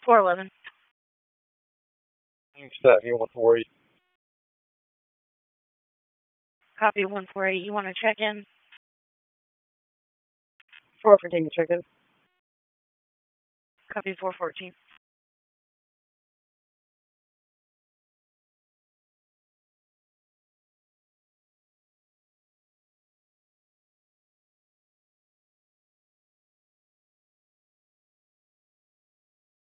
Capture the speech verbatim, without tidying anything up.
four eleven. Staff, you one four eight. Copy one four eight. You want to check in? four fourteen, check in. Copy four fourteen.